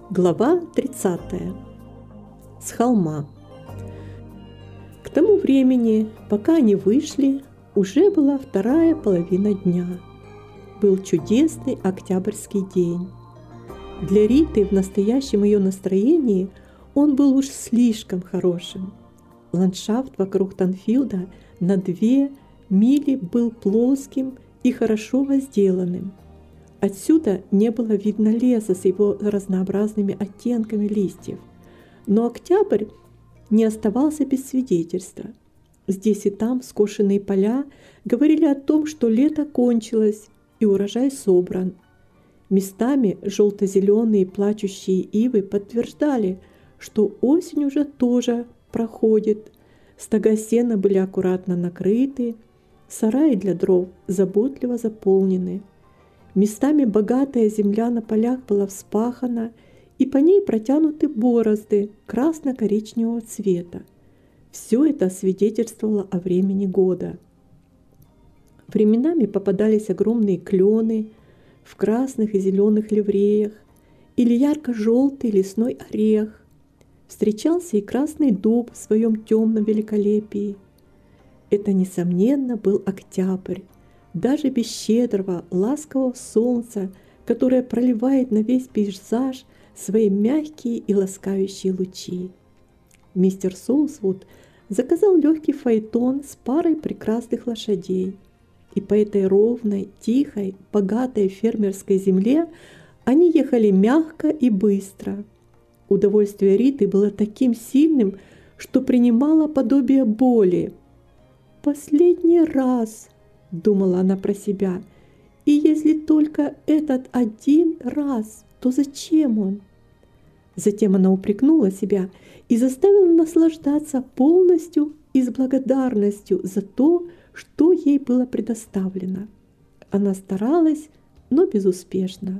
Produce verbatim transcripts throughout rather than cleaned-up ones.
Глава тридцатая. С холма. К тому времени, пока они вышли, уже была вторая половина дня. Был чудесный октябрьский день. Для Риты в настоящем ее настроении он был уж слишком хорошим. Ландшафт вокруг Танфилда на две мили был плоским и хорошо возделанным. Отсюда не было видно леса с его разнообразными оттенками листьев. Но октябрь не оставался без свидетельства. Здесь и там скошенные поля говорили о том, что лето кончилось и урожай собран. Местами желто-зеленые плачущие ивы подтверждали, что осень уже тоже проходит. Стога сена были аккуратно накрыты, сараи для дров заботливо заполнены. Местами богатая земля на полях была вспахана, и по ней протянуты борозды красно-коричневого цвета. Все это свидетельствовало о времени года. Временами попадались огромные клены в красных и зеленых ливреях или ярко-желтый лесной орех. Встречался и красный дуб в своем темном великолепии. Это, несомненно, был октябрь. Даже без щедрого, ласкового солнца, которое проливает на весь пейзаж свои мягкие и ласкающие лучи. Мистер Соусвуд заказал легкий фаэтон с парой прекрасных лошадей. И по этой ровной, тихой, богатой фермерской земле они ехали мягко и быстро. Удовольствие Риты было таким сильным, что принимало подобие боли. «Последний раз!» — думала она про себя. «И если только этот один раз, то зачем он?» Затем она упрекнула себя и заставила наслаждаться полностью и с благодарностью за то, что ей было предоставлено. Она старалась, но безуспешно.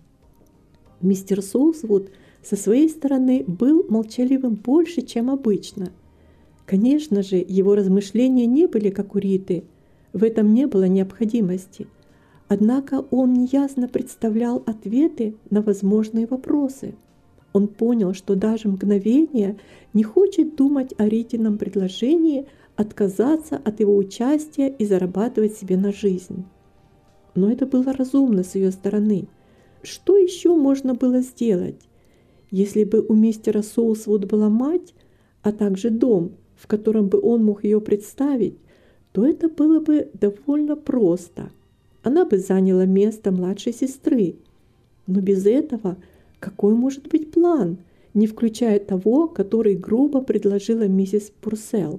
Мистер Соусвуд со своей стороны был молчаливым больше, чем обычно. Конечно же, его размышления не были как у Риты. В этом не было необходимости. Однако он неясно представлял ответы на возможные вопросы. Он понял, что даже мгновение не хочет думать о Ритином предложении отказаться от его участия и зарабатывать себе на жизнь. Но это было разумно с ее стороны. Что еще можно было сделать? Если бы у мистера Соусвуд была мать, а также дом, в котором бы он мог ее представить, то это было бы довольно просто. Она бы заняла место младшей сестры. Но без этого какой может быть план, не включая того, который грубо предложила миссис Пурселл?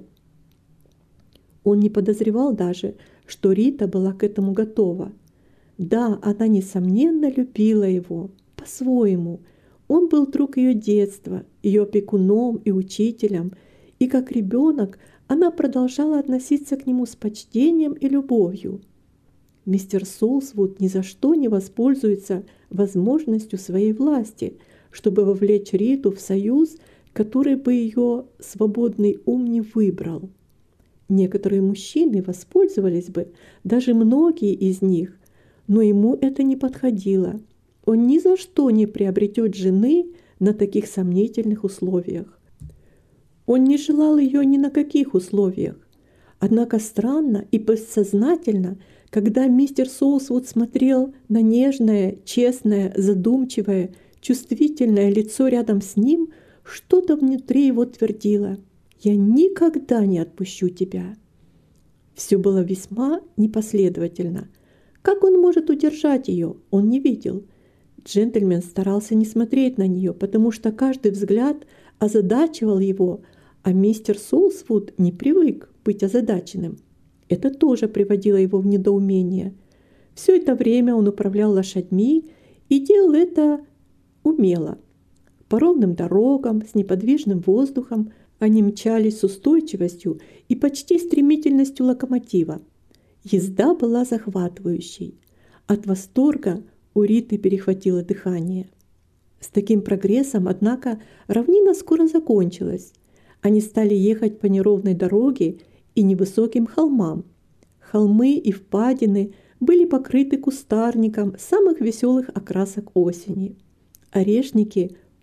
Он не подозревал даже, что Рита была к этому готова. Да, она, несомненно, любила его по-своему. Он был друг ее детства, ее опекуном и учителем, и как ребенок она продолжала относиться к нему с почтением и любовью. Мистер Соусвуд ни за что не воспользуется возможностью своей власти, чтобы вовлечь Риту в союз, который бы ее свободный ум не выбрал. Некоторые мужчины воспользовались бы, даже многие из них, но ему это не подходило. Он ни за что не приобретет жены на таких сомнительных условиях. Он не желал ее ни на каких условиях. Однако странно и бессознательно, когда мистер Соусвуд смотрел на нежное, честное, задумчивое, чувствительное лицо рядом с ним, что-то внутри его твердило: «Я никогда не отпущу тебя». Все было весьма непоследовательно. Как он может удержать ее, он не видел. Джентльмен старался не смотреть на нее, потому что каждый взгляд озадачивал его, а мистер Соусвуд не привык быть озадаченным. Это тоже приводило его в недоумение. Все это время он управлял лошадьми и делал это умело. По ровным дорогам, с неподвижным воздухом они мчались с устойчивостью и почти стремительностью локомотива. Езда была захватывающей. От восторга у Риты перехватило дыхание. С таким прогрессом, однако, равнина скоро закончилась. Они стали ехать по неровной дороге и невысоким холмам. Холмы и впадины были покрыты кустарником самых веселых окрасок осени. Орешники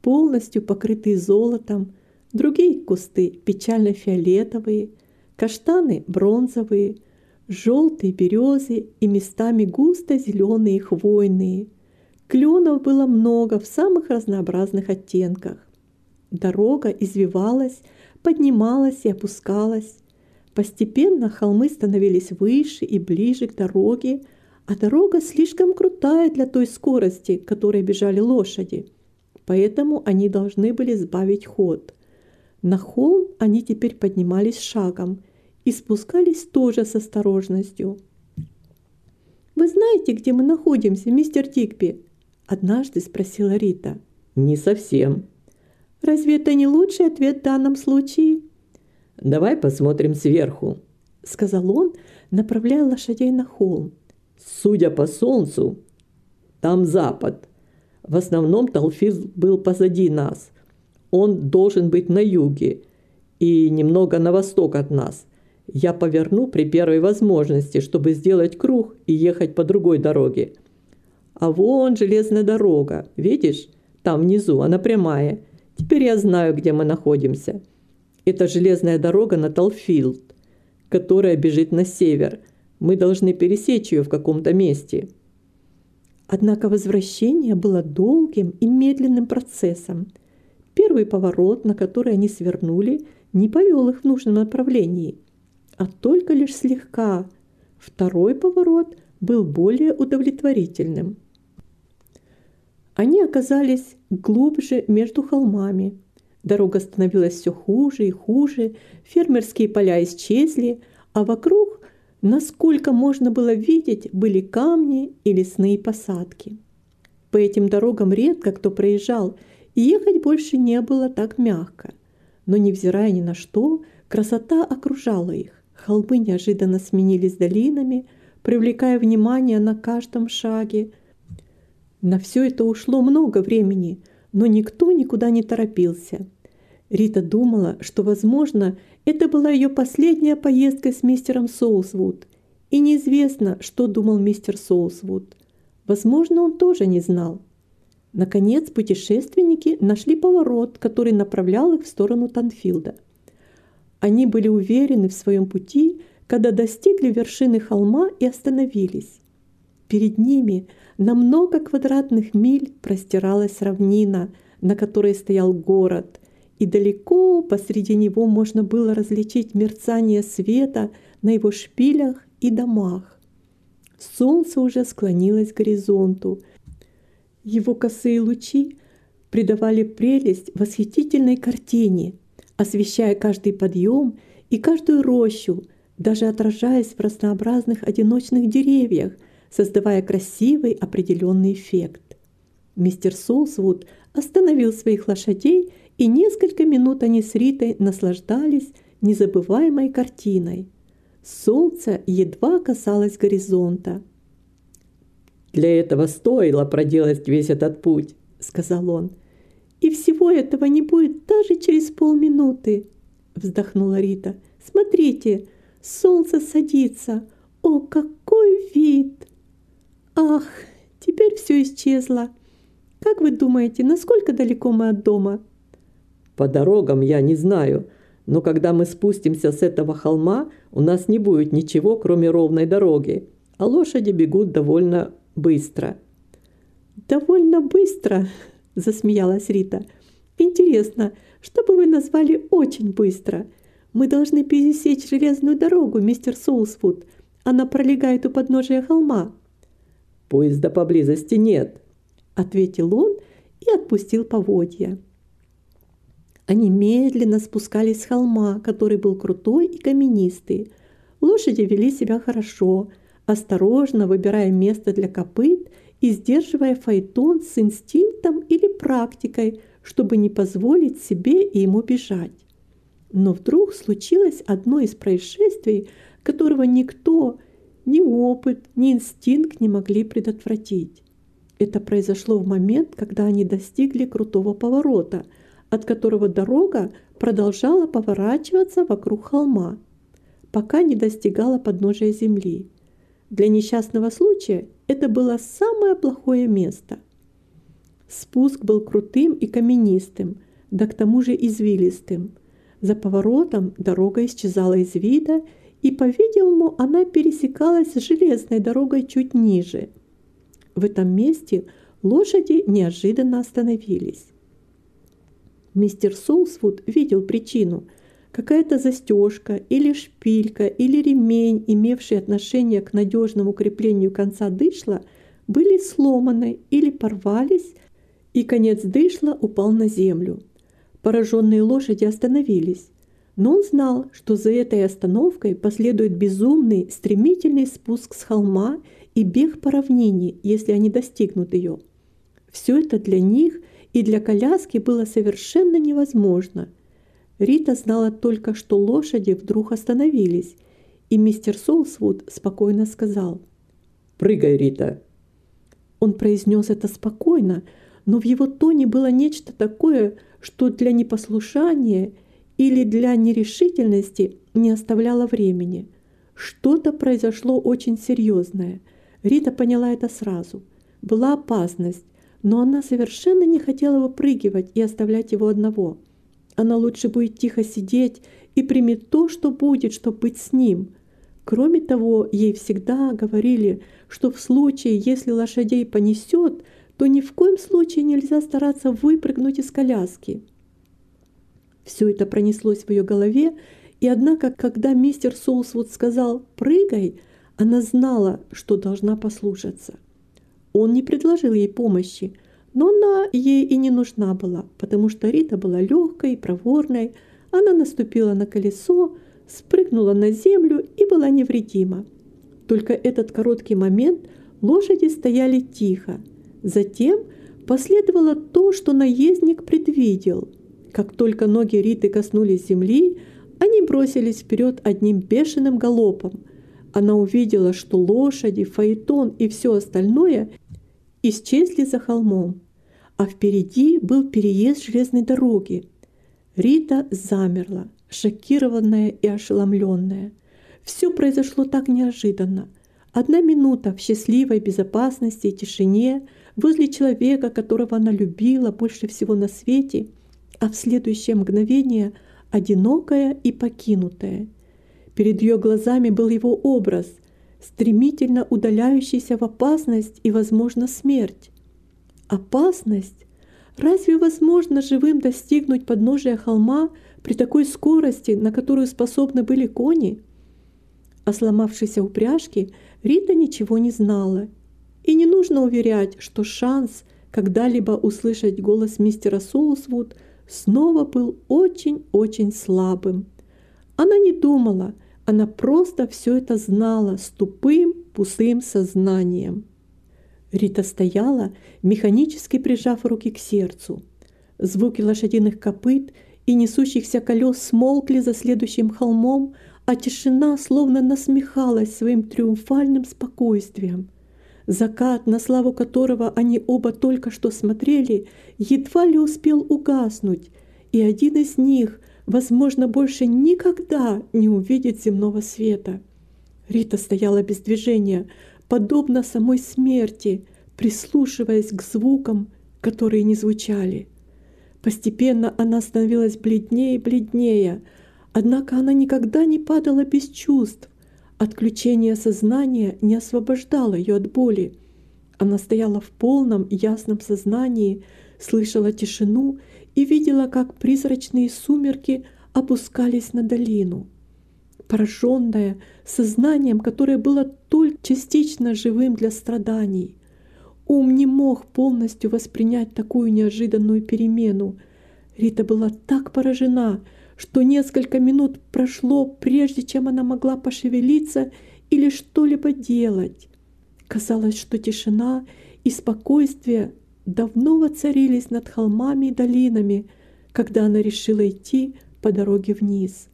полностью покрытые золотом, другие кусты печально-фиолетовые, каштаны бронзовые, желтые березы и местами густо зеленые хвойные. Кленов было много в самых разнообразных оттенках. Дорога извивалась, поднималась и опускалась. Постепенно холмы становились выше и ближе к дороге, а дорога слишком крутая для той скорости, которой бежали лошади. Поэтому они должны были сбавить ход. На холм они теперь поднимались шагом и спускались тоже с осторожностью. «Вы знаете, где мы находимся, мистер Дигби?» – однажды спросила Рита. «Не совсем». «Разве это не лучший ответ в данном случае?» «Давай посмотрим сверху», – сказал он, направляя лошадей на холм. «Судя по солнцу, там запад. В основном Талфилд был позади нас. Он должен быть на юге и немного на восток от нас. Я поверну при первой возможности, чтобы сделать круг и ехать по другой дороге. А вон железная дорога, видишь? Там внизу, она прямая. Теперь я знаю, где мы находимся. Это железная дорога на Талфилд, которая бежит на север. Мы должны пересечь ее в каком-то месте». Однако возвращение было долгим и медленным процессом. Первый поворот, на который они свернули, не повел их в нужном направлении, а только лишь слегка. Второй поворот был более удовлетворительным. Они оказались глубже между холмами. Дорога становилась все хуже и хуже, фермерские поля исчезли, а вокруг, насколько можно было видеть, были камни и лесные посадки. По этим дорогам редко кто проезжал, и ехать больше не было так мягко. Но, невзирая ни на что, красота окружала их. Холмы неожиданно сменились долинами, привлекая внимание на каждом шаге. На все это ушло много времени, но никто никуда не торопился. Рита думала, что, возможно, это была ее последняя поездка с мистером Соусвуд, и неизвестно, что думал мистер Соусвуд. Возможно, он тоже не знал. Наконец, путешественники нашли поворот, который направлял их в сторону Танфилда. Они были уверены в своем пути, когда достигли вершины холма и остановились. Перед ними на много квадратных миль простиралась равнина, на которой стоял город, и далеко посреди него можно было различить мерцание света на его шпилях и домах. Солнце уже склонилось к горизонту. Его косые лучи придавали прелесть восхитительной картине, освещая каждый подъем и каждую рощу, даже отражаясь в разнообразных одиночных деревьях, создавая красивый определенный эффект. Мистер Соусвуд остановил своих лошадей, и несколько минут они с Ритой наслаждались незабываемой картиной. Солнце едва касалось горизонта. «Для этого стоило проделать весь этот путь», — сказал он. «И всего этого не будет даже через полминуты», — вздохнула Рита. «Смотрите, солнце садится. О, какой вид! Ах, теперь все исчезло. Как вы думаете, насколько далеко мы от дома?» «По дорогам я не знаю, но когда мы спустимся с этого холма, у нас не будет ничего, кроме ровной дороги, а лошади бегут довольно быстро». «Довольно быстро?» – засмеялась Рита. «Интересно, что бы вы назвали очень быстро? Мы должны пересечь железную дорогу, мистер Соусвуд. Она пролегает у подножия холма». «Поезда поблизости нет», – ответил он и отпустил поводья. Они медленно спускались с холма, который был крутой и каменистый. Лошади вели себя хорошо, осторожно выбирая место для копыт и сдерживая фаэтон с инстинктом или практикой, чтобы не позволить себе и ему бежать. Но вдруг случилось одно из происшествий, которого никто, ни опыт, ни инстинкт не могли предотвратить. Это произошло в момент, когда они достигли крутого поворота, от которого дорога продолжала поворачиваться вокруг холма, пока не достигала подножия земли. Для несчастного случая это было самое плохое место. Спуск был крутым и каменистым, да к тому же извилистым. За поворотом дорога исчезала из вида, и, по-видимому, она пересекалась с железной дорогой чуть ниже. В этом месте лошади неожиданно остановились. Мистер Соусвуд видел причину. Какая-то застежка или шпилька или ремень, имевшие отношение к надежному креплению конца дышла, были сломаны или порвались, и конец дышла упал на землю. Пораженные лошади остановились, но он знал, что за этой остановкой последует безумный, стремительный спуск с холма и бег по равнине, если они достигнут ее. Все это для них и для коляски было совершенно невозможно. Рита знала только, что лошади вдруг остановились, и мистер Соусвуд спокойно сказал: «Прыгай, Рита!» Он произнес это спокойно, но в его тоне было нечто такое, что для непослушания или для нерешительности не оставляло времени. Что-то произошло очень серьезное. Рита поняла это сразу. Была опасность, но она совершенно не хотела выпрыгивать и оставлять его одного. Она лучше будет тихо сидеть и примет то, что будет, чтобы быть с ним. Кроме того, ей всегда говорили, что в случае, если лошадей понесет, то ни в коем случае нельзя стараться выпрыгнуть из коляски. Все это пронеслось в ее голове, и однако, когда мистер Соусвуд сказал «прыгай», она знала, что должна послушаться. Он не предложил ей помощи, но она ей и не нужна была, потому что Рита была легкой и проворной. Она наступила на колесо, спрыгнула на землю и была невредима. Только этот короткий момент лошади стояли тихо. Затем последовало то, что наездник предвидел. Как только ноги Риты коснулись земли, они бросились вперед одним бешеным галопом. Она увидела, что лошади, фаэтон и все остальное исчезли за холмом, а впереди был переезд железной дороги. Рита замерла, шокированная и ошеломленная. Все произошло так неожиданно. Одна минута в счастливой безопасности и тишине возле человека, которого она любила больше всего на свете, а в следующее мгновение одинокая и покинутая. Перед ее глазами был его образ, стремительно удаляющийся в опасность и, возможно, смерть. Опасность? Разве возможно живым достигнуть подножия холма при такой скорости, на которую способны были кони? О сломавшейся упряжке Рита ничего не знала. И не нужно уверять, что шанс когда-либо услышать голос мистера Соусвуд снова был очень-очень слабым. Она не думала, она просто все это знала с тупым, пустым сознанием. Рита стояла, механически прижав руки к сердцу. Звуки лошадиных копыт и несущихся колес смолкли за следующим холмом, а тишина словно насмехалась своим триумфальным спокойствием. Закат, на славу которого они оба только что смотрели, едва ли успел угаснуть, и один из них, возможно, больше никогда не увидит земного света. Рита стояла без движения, подобно самой смерти, прислушиваясь к звукам, которые не звучали. Постепенно она становилась бледнее и бледнее, однако она никогда не падала без чувств. Отключение сознания не освобождало ее от боли. Она стояла в полном ясном сознании, слышала тишину и видела, как призрачные сумерки опускались на долину. Пораженная сознанием, которое было только частично живым для страданий, ум не мог полностью воспринять такую неожиданную перемену. Рита была так поражена, что несколько минут прошло, прежде чем она могла пошевелиться или что-либо делать. Казалось, что тишина и спокойствие давно воцарились над холмами и долинами, когда она решила идти по дороге вниз.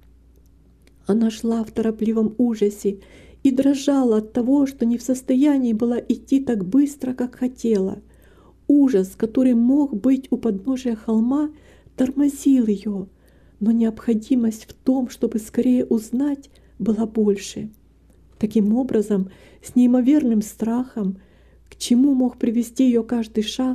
Она шла в торопливом ужасе и дрожала от того, что не в состоянии была идти так быстро, как хотела. Ужас, который мог быть у подножия холма, тормозил ее, но необходимость в том, чтобы скорее узнать, была больше. Таким образом, с неимоверным страхом, к чему мог привести ее каждый шаг,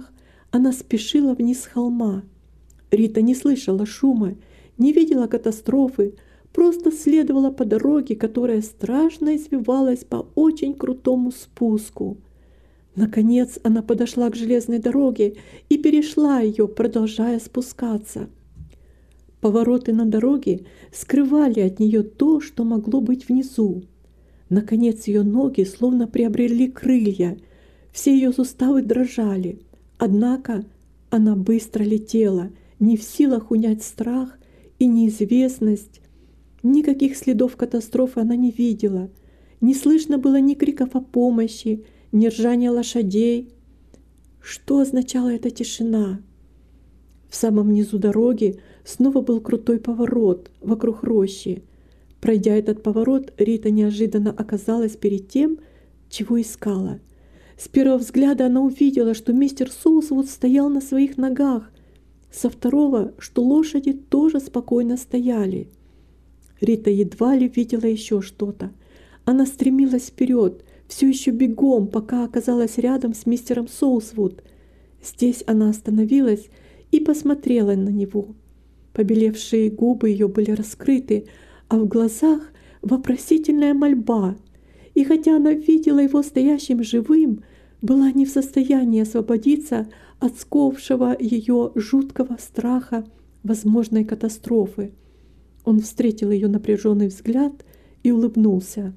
Она спешила вниз с холма. Рита не слышала шума, не видела катастрофы, просто следовала по дороге, которая страшно извивалась по очень крутому спуску. Наконец она подошла к железной дороге и перешла ее, продолжая спускаться. Повороты на дороге скрывали от нее то, что могло быть внизу. Наконец ее ноги словно приобрели крылья, все ее суставы дрожали. Однако она быстро летела, не в силах унять страх и неизвестность. Никаких следов катастрофы она не видела. Не слышно было ни криков о помощи, ни ржания лошадей. Что означала эта тишина? В самом низу дороги снова был крутой поворот вокруг рощи. Пройдя этот поворот, Рита неожиданно оказалась перед тем, чего искала. С первого взгляда она увидела, что мистер Соусвуд стоял на своих ногах. Со второго, что лошади тоже спокойно стояли. Рита едва ли видела еще что-то. Она стремилась вперед, все еще бегом, пока оказалась рядом с мистером Соусвуд. Здесь она остановилась и посмотрела на него. Побелевшие губы ее были раскрыты, а в глазах вопросительная мольба. И хотя она видела его стоящим живым, была не в состоянии освободиться от сковавшего ее жуткого страха возможной катастрофы. Он встретил ее напряженный взгляд и улыбнулся.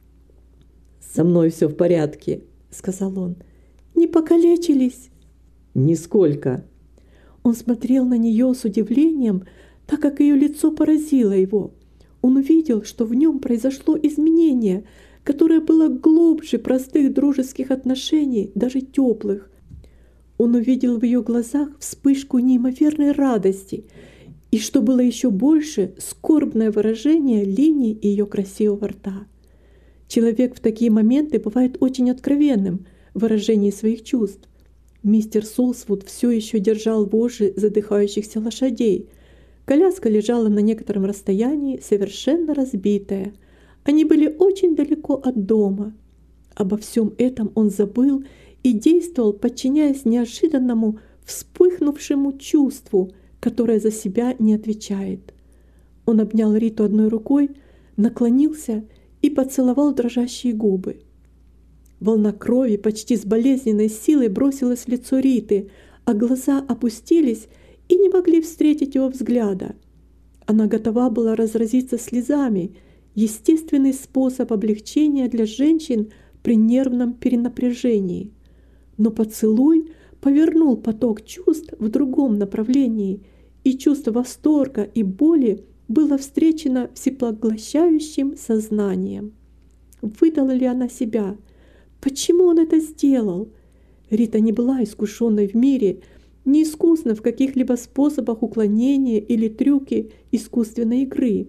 «Со мной все в порядке», — сказал он. «Не покалечились?» «Нисколько». Он смотрел на нее с удивлением, так как ее лицо поразило его. Он увидел, что в нем произошло изменение, которое было глубже простых дружеских отношений, даже теплых. Он увидел в ее глазах вспышку неимоверной радости и, что было еще больше, скорбное выражение линий ее красивого рта. Человек в такие моменты бывает очень откровенным в выражении своих чувств. Мистер Соусвуд все еще держал вожжи задыхающихся лошадей. Коляска лежала на некотором расстоянии, совершенно разбитая. Они были очень далеко от дома. Обо всем этом он забыл и действовал, подчиняясь неожиданному вспыхнувшему чувству, которое за себя не отвечает. Он обнял Риту одной рукой, наклонился и поцеловал дрожащие губы. Волна крови почти с болезненной силой бросилась в лицо Риты, а глаза опустились и не могли встретить его взгляда. Она готова была разразиться слезами, естественный способ облегчения для женщин при нервном перенапряжении. Но поцелуй повернул поток чувств в другом направлении, и чувство восторга и боли было встречено всепоглощающим сознанием. Выдала ли она себя? Почему он это сделал? Рита не была искушенной в мире, не искусна в каких-либо способах уклонения или трюки искусственной игры.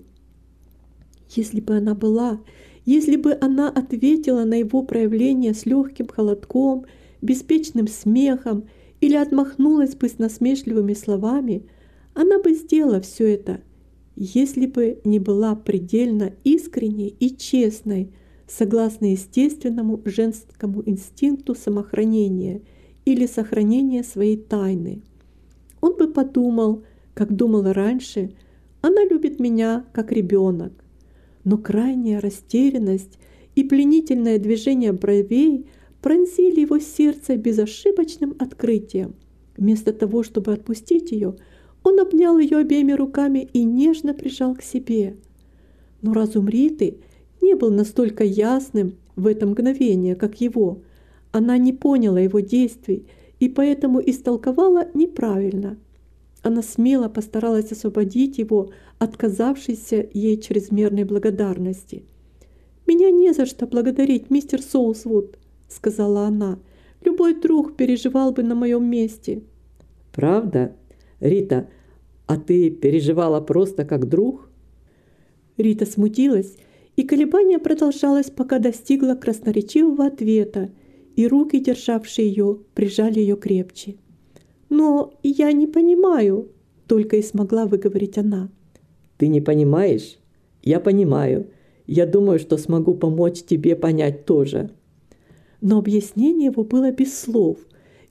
Если бы она была, если бы она ответила на его проявление с легким холодком, беспечным смехом или отмахнулась бы с насмешливыми словами, она бы сделала все это, если бы не была предельно искренней и честной, согласно естественному женскому инстинкту самохранения или сохранения своей тайны. Он бы подумал, как думал раньше, она любит меня как ребенок. Но крайняя растерянность и пленительное движение бровей пронзили его сердце безошибочным открытием. Вместо того, чтобы отпустить ее, он обнял ее обеими руками и нежно прижал к себе. Но разум Риты не был настолько ясным в это мгновение, как его. Она не поняла его действий и поэтому истолковала неправильно. Она смело постаралась освободить его от казавшейся ей чрезмерной благодарности. «Меня не за что благодарить, мистер Соусвуд», — сказала она. «Любой друг переживал бы на моем месте». «Правда? Рита, а ты переживала просто как друг?» Рита смутилась, и колебание продолжалось, пока достигла красноречивого ответа, и руки, державшие ее, прижали ее крепче. «Но я не понимаю», — только и смогла выговорить она. «Ты не понимаешь? Я понимаю. Я думаю, что смогу помочь тебе понять тоже». Но объяснение его было без слов,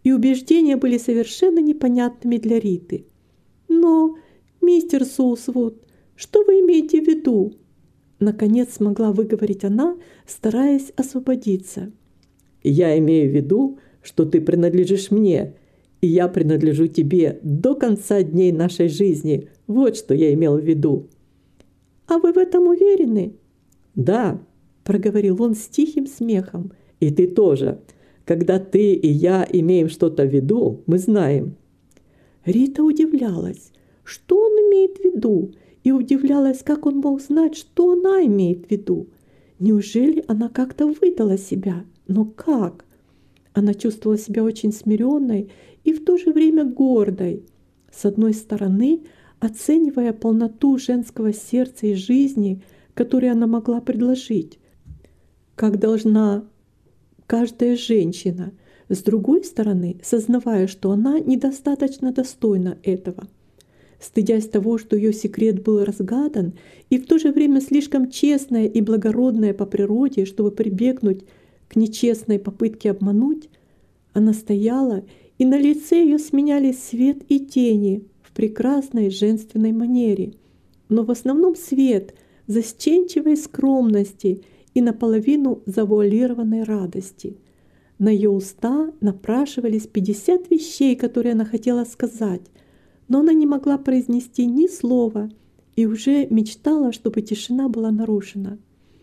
и убеждения были совершенно непонятными для Риты. «Но, мистер Соусвуд, что вы имеете в виду?» Наконец смогла выговорить она, стараясь освободиться. «Я имею в виду, что ты принадлежишь мне, и я принадлежу тебе до конца дней нашей жизни. Вот что я имел в виду». «А вы в этом уверены?» «Да», – проговорил он с тихим смехом. «И ты тоже. Когда ты и я имеем что-то в виду, мы знаем». Рита удивлялась, что он имеет в виду, и удивлялась, как он мог знать, что она имеет в виду. Неужели она как-то выдала себя? Но как? Она чувствовала себя очень смиренной и в то же время гордой. С одной стороны, оценивая полноту женского сердца и жизни, которую она могла предложить, как должна каждая женщина. С другой стороны, сознавая, что она недостаточно достойна этого. Стыдясь того, что ее секрет был разгадан, и в то же время слишком честная и благородная по природе, чтобы прибегнуть к нечестной попытке обмануть, она стояла, и на лице ее сменялись свет и тени в прекрасной женственной манере, но в основном свет застенчивой скромности и наполовину завуалированной радости. На ее уста напрашивались пятьдесят вещей, которые она хотела сказать, но она не могла произнести ни слова и уже мечтала, чтобы тишина была нарушена.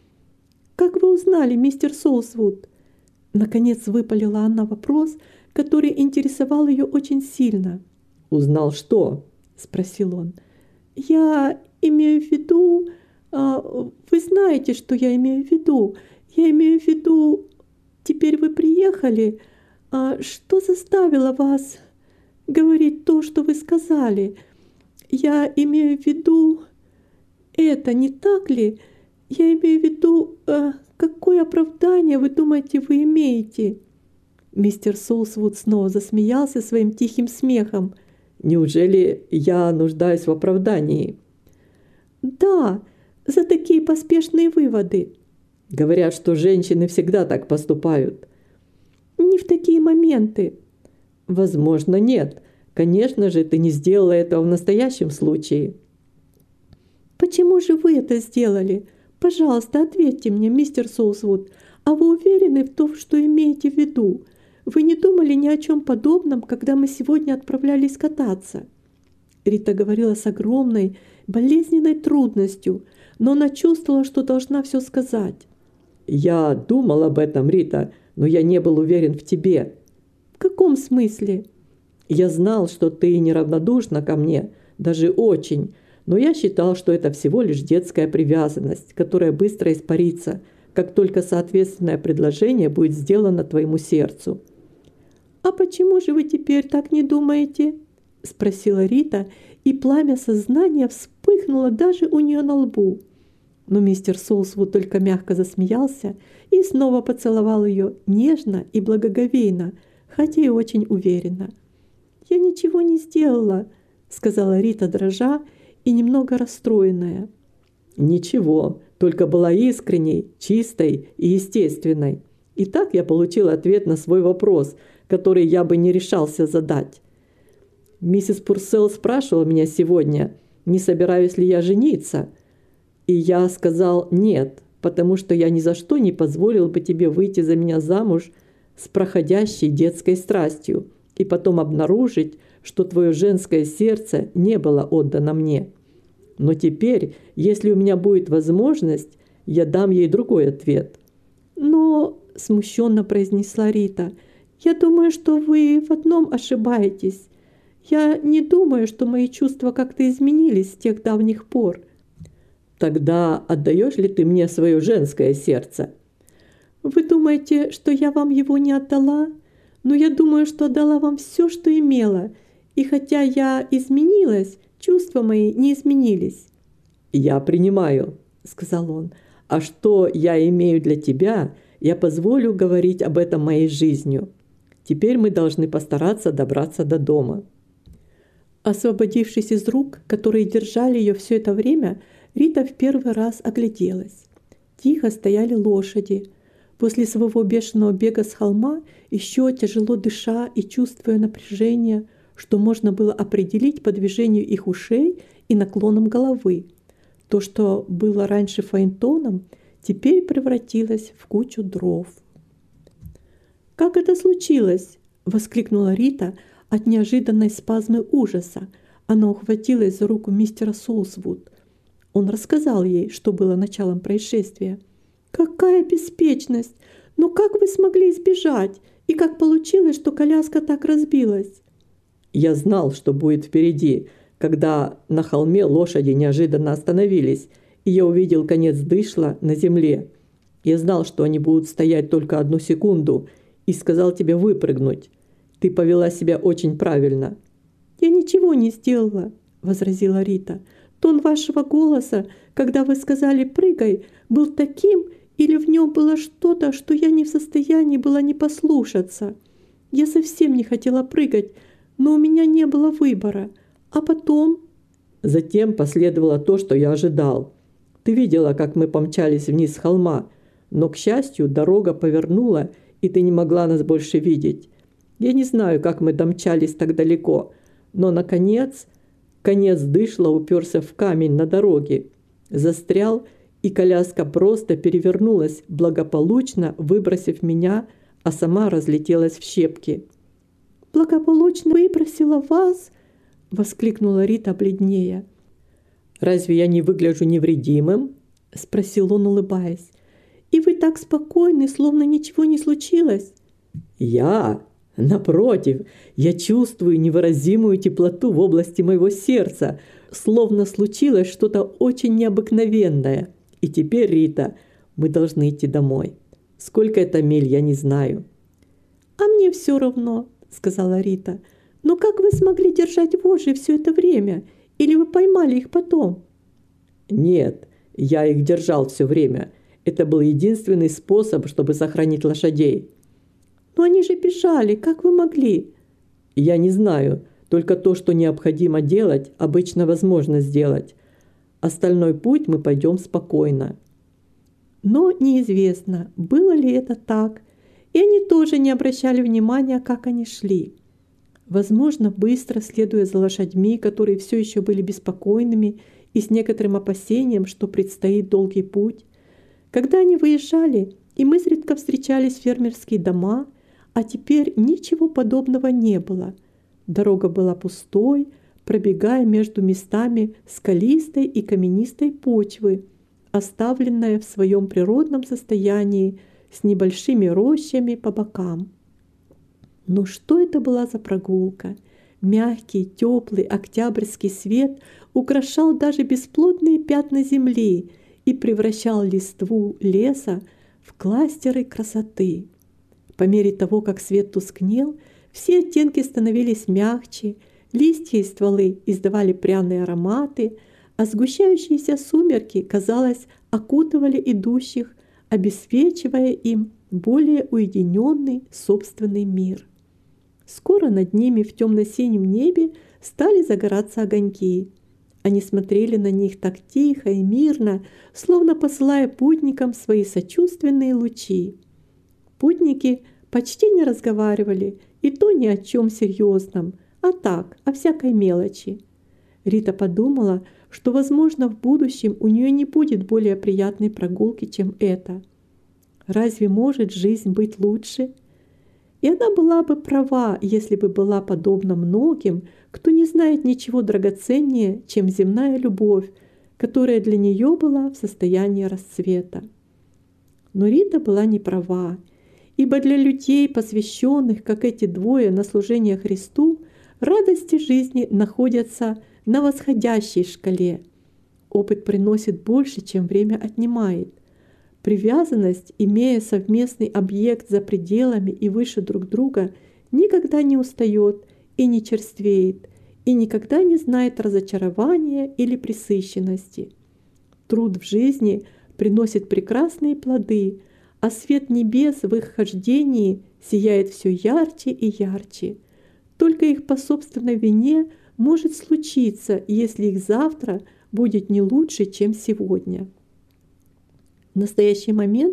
«Как вы узнали, мистер Соусвуд?» Наконец выпалила она вопрос, который интересовал ее очень сильно. «Узнал что?» – спросил он. «Я имею в виду... Вы знаете, что я имею в виду. Я имею в виду... Теперь вы приехали. Что заставило вас говорить то, что вы сказали? Я имею в виду... Это не так ли? Я имею в виду... Какое оправдание, вы думаете, вы имеете?» Мистер Соусвуд снова засмеялся своим тихим смехом. «Неужели я нуждаюсь в оправдании?» «Да, за такие поспешные выводы». «Говорят, что женщины всегда так поступают». «Не в такие моменты». «Возможно, нет. Конечно же, ты не сделала этого в настоящем случае». «Почему же вы это сделали? Пожалуйста, ответьте мне, мистер Соусвуд, а вы уверены в том, что имеете в виду? Вы не думали ни о чем подобном, когда мы сегодня отправлялись кататься?» Рита говорила с огромной, болезненной трудностью, но она чувствовала, что должна все сказать. «Я думал об этом, Рита, но я не был уверен в тебе». «В каком смысле?» «Я знал, что ты неравнодушна ко мне, даже очень, но я считал, что это всего лишь детская привязанность, которая быстро испарится, как только соответственное предложение будет сделано твоему сердцу». «А почему же вы теперь так не думаете?» – спросила Рита, и пламя сознания вспыхнуло даже у нее на лбу. Но мистер Соусвуд только мягко засмеялся и снова поцеловал ее нежно и благоговейно, хотя и очень уверенно. «Я ничего не сделала», – сказала Рита, дрожа и немного расстроенная. «Ничего, только была искренней, чистой и естественной. И так я получил ответ на свой вопрос, который я бы не решался задать. Миссис Пурселл спрашивала меня сегодня, не собираюсь ли я жениться. И я сказал «нет», потому что я ни за что не позволил бы тебе выйти за меня замуж с проходящей детской страстью и потом обнаружить, что твое женское сердце не было отдано мне. Но теперь, если у меня будет возможность, я дам ей другой ответ». «Но», – смущенно произнесла Рита, – «я думаю, что вы в одном ошибаетесь. Я не думаю, что мои чувства как-то изменились с тех давних пор». «Тогда отдаешь ли ты мне свое женское сердце?» «Вы думаете, что я вам его не отдала? Но я думаю, что отдала вам все, что имела. И хотя я изменилась, чувства мои не изменились». «Я принимаю», – сказал он. «А что я имею для тебя, я позволю говорить об этом моей жизнью. Теперь мы должны постараться добраться до дома». Освободившись из рук, которые держали ее все это время, Рита в первый раз огляделась. Тихо стояли лошади. После своего бешеного бега с холма, еще тяжело дыша и чувствуя напряжение, что можно было определить по движению их ушей и наклонам головы, то, что было раньше фаэтоном, теперь превратилось в кучу дров. «Как это случилось?» — воскликнула Рита от неожиданной спазмы ужаса. Она ухватилась за руку мистера Солсвуд. Он рассказал ей, что было началом происшествия. «Какая беспечность! Ну как вы смогли избежать? И как получилось, что коляска так разбилась?» «Я знал, что будет впереди, когда на холме лошади неожиданно остановились, и я увидел конец дышла на земле. Я знал, что они будут стоять только одну секунду, и сказал тебе выпрыгнуть. Ты повела себя очень правильно». «Я ничего не сделала», — возразила Рита. «Тон вашего голоса, когда вы сказали «прыгай», был таким, или в нем было что-то, что я не в состоянии была не послушаться. Я совсем не хотела прыгать, но у меня не было выбора. А потом...» Затем последовало то, что я ожидал. Ты видела, как мы помчались вниз с холма, но, к счастью, дорога повернула, и ты не могла нас больше видеть. Я не знаю, как мы домчались так далеко, но, наконец, конец дышла уперся в камень на дороге, застрял, и коляска просто перевернулась, благополучно выбросив меня, а сама разлетелась в щепки. «Благополучно выбросила вас?» — воскликнула Рита бледнее. «Разве я не выгляжу невредимым?» — спросил он, улыбаясь. «И вы так спокойны, словно ничего не случилось?» «Я? Напротив, я чувствую невыразимую теплоту в области моего сердца, словно случилось что-то очень необыкновенное. И теперь, Рита, мы должны идти домой. Сколько это миль, я не знаю». «А мне все равно», — сказала Рита. «Но как вы смогли держать вожжи все это время? Или вы поймали их потом?» «Нет, я их держал все время. Это был единственный способ, чтобы сохранить лошадей». «Но они же бежали, как вы могли?» «Я не знаю. Только то, что необходимо делать, обычно возможно сделать. Остальной путь мы пойдем спокойно». Но неизвестно, было ли это так, и они тоже не обращали внимания, как они шли. Возможно, быстро следуя за лошадьми, которые все еще были беспокойными и с некоторым опасением, что предстоит долгий путь. Когда они выезжали, им изредка встречались фермерские дома, а теперь ничего подобного не было. Дорога была пустой, пробегая между местами скалистой и каменистой почвы, оставленная в своем природном состоянии с небольшими рощами по бокам. Но что это была за прогулка? Мягкий, теплый октябрьский свет украшал даже бесплодные пятна земли и превращал листву леса в кластеры красоты. По мере того, как свет тускнел, все оттенки становились мягче, листья и стволы издавали пряные ароматы, а сгущающиеся сумерки, казалось, окутывали идущих, обесвечивая им более уединенный собственный мир. Скоро над ними в темно-синем небе стали загораться огоньки. Они смотрели на них так тихо и мирно, словно посылая путникам свои сочувственные лучи. Путники почти не разговаривали, и то ни о чем серьезном, а так, о всякой мелочи. Рита подумала, что, возможно, в будущем у нее не будет более приятной прогулки, чем эта. Разве может жизнь быть лучше? И она была бы права, если бы была подобна многим, кто не знает ничего драгоценнее, чем земная любовь, которая для нее была в состоянии расцвета. Но Рита была не права, ибо для людей, посвященных, как эти двое, на служение Христу, радости жизни находятся на восходящей шкале. Опыт приносит больше, чем время отнимает. Привязанность, имея совместный объект за пределами и выше друг друга, никогда не устает и не черствеет, и никогда не знает разочарования или пресыщенности. Труд в жизни приносит прекрасные плоды, а свет небес в их хождении сияет все ярче и ярче. Только их по собственной вине может случиться, если их завтра будет не лучше, чем сегодня. В настоящий момент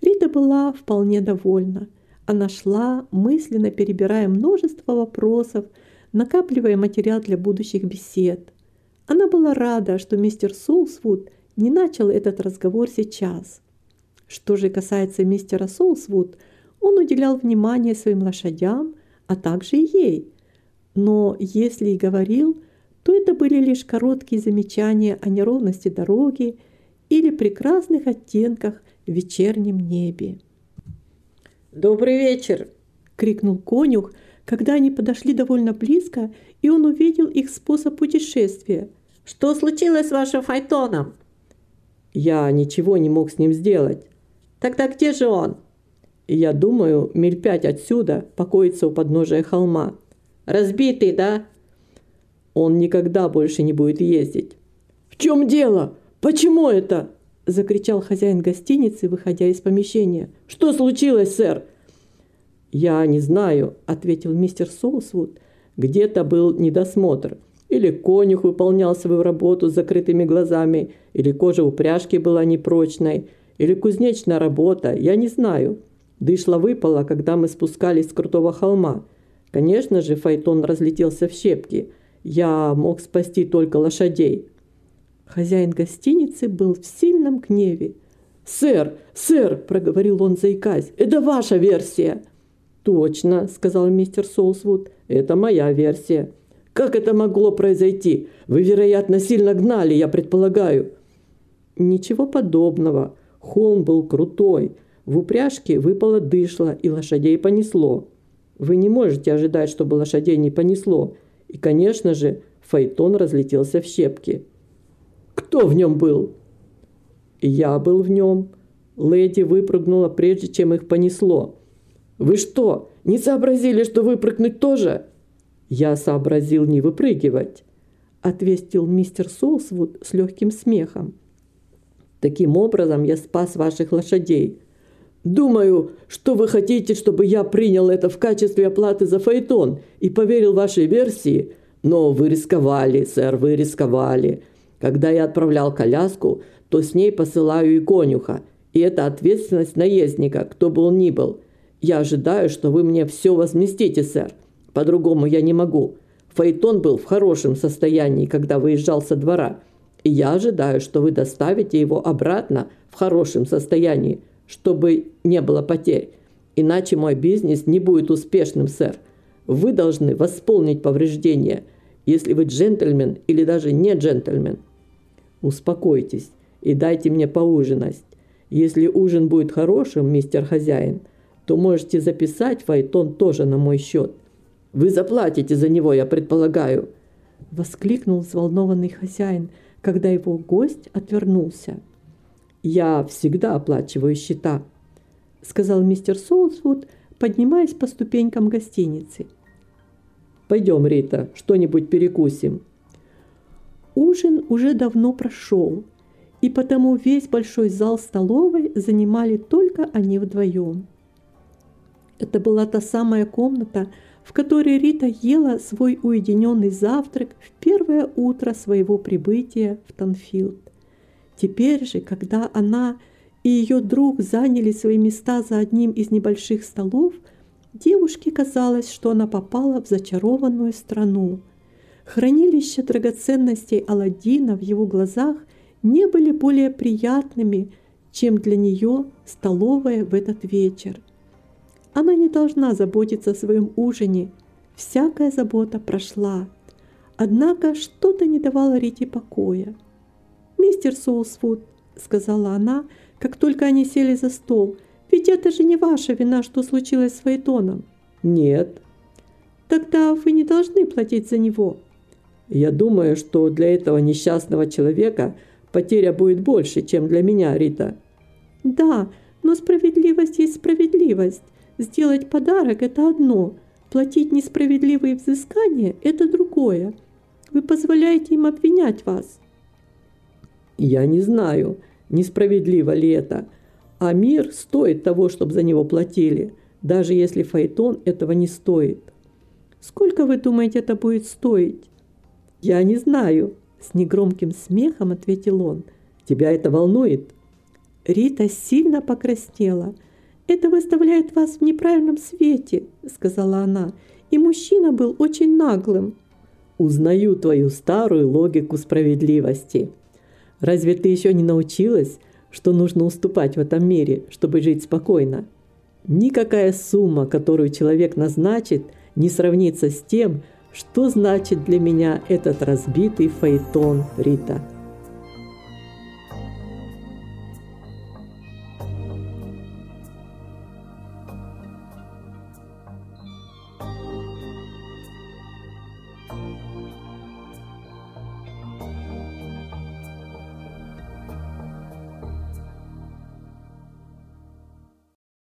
Рита была вполне довольна. Она шла, мысленно перебирая множество вопросов, накапливая материал для будущих бесед. Она была рада, что мистер Соусвуд не начал этот разговор сейчас. Что же касается мистера Соусвуд, он уделял внимание своим лошадям, а также и ей. Но если и говорил, то это были лишь короткие замечания о неровности дороги или прекрасных оттенках в вечернем небе. «Добрый вечер!» — крикнул конюх, когда они подошли довольно близко, и он увидел их способ путешествия. «Что случилось с вашим файтоном?» «Я ничего не мог с ним сделать». «Тогда где же он?» «Я думаю, миль пять отсюда покоится у подножия холма». «Разбитый, да?» «Он никогда больше не будет ездить». «В чем дело? Почему это?» — закричал хозяин гостиницы, выходя из помещения. «Что случилось, сэр?» «Я не знаю», — ответил мистер Соусвуд. «Где-то был недосмотр. Или конюх выполнял свою работу с закрытыми глазами, или кожа упряжки была непрочной, или кузнечная работа, я не знаю. Дышла выпала, когда мы спускались с крутого холма. Конечно же, файтон разлетелся в щепки. Я мог спасти только лошадей». Хозяин гостиницы был в сильном гневе. «Сэр, сэр!» – проговорил он, заикаясь. «Это ваша версия!» «Точно!» – сказал мистер Соусвуд. «Это моя версия». «Как это могло произойти? Вы, вероятно, сильно гнали, я предполагаю». «Ничего подобного. Холм был крутой. В упряжке выпало дышло, и лошадей понесло. Вы не можете ожидать, чтобы лошадей не понесло. И, конечно же, файтон разлетелся в щепки». «Кто в нем был?» «Я был в нем. Леди выпрыгнула, прежде чем их понесло». «Вы что, не сообразили, что выпрыгнуть тоже?» «Я сообразил не выпрыгивать», — ответил мистер Соусвуд с легким смехом. «Таким образом я спас ваших лошадей». «Думаю, что вы хотите, чтобы я принял это в качестве оплаты за фаэтон и поверил вашей версии, но вы рисковали, сэр, вы рисковали. Когда я отправлял коляску, то с ней посылаю и конюха, и это ответственность наездника, кто бы он ни был. Я ожидаю, что вы мне все возместите, сэр. По-другому я не могу. Фаэтон был в хорошем состоянии, когда выезжал со двора, и я ожидаю, что вы доставите его обратно в хорошем состоянии, чтобы не было потерь. Иначе мой бизнес не будет успешным, сэр. Вы должны восполнить повреждения, если вы джентльмен или даже не джентльмен. Успокойтесь и дайте мне поужинать. Если ужин будет хорошим, мистер хозяин, то можете записать фаэтон тоже на мой счет. Вы заплатите за него, я предполагаю», — воскликнул взволнованный хозяин, когда его гость отвернулся. «Я всегда оплачиваю счета», — сказал мистер Соусвуд, поднимаясь по ступенькам гостиницы. «Пойдем, Рита, что-нибудь перекусим». Ужин уже давно прошел, и потому весь большой зал столовой занимали только они вдвоем. Это была та самая комната, в которой Рита ела свой уединенный завтрак в первое утро своего прибытия в Танфилд. Теперь же, когда она и ее друг заняли свои места за одним из небольших столов, девушке казалось, что она попала в зачарованную страну. Хранилища драгоценностей Аладдина в его глазах не были более приятными, чем для нее столовая в этот вечер. Она не должна заботиться о своем ужине. Всякая забота прошла. Однако что-то не давало Рите покоя. «Мистер Соусвуд», — сказала она, как только они сели за стол, — «ведь это же не ваша вина, что случилось с фаэтоном». «Нет». «Тогда вы не должны платить за него». «Я думаю, что для этого несчастного человека потеря будет больше, чем для меня, Рита». «Да, но справедливость есть справедливость. Сделать подарок – это одно, платить несправедливые взыскания – это другое. Вы позволяете им обвинять вас». «Я не знаю, несправедливо ли это. А мир стоит того, чтобы за него платили, даже если фаэтон этого не стоит». «Сколько, вы думаете, это будет стоить?» «Я не знаю», – с негромким смехом ответил он. «Тебя это волнует?» Рита сильно покраснела. «Это выставляет вас в неправильном свете», — сказала она. «И мужчина был очень наглым». «Узнаю твою старую логику справедливости. Разве ты еще не научилась, что нужно уступать в этом мире, чтобы жить спокойно? Никакая сумма, которую человек назначит, не сравнится с тем, что значит для меня этот разбитый фаэтон, Рита».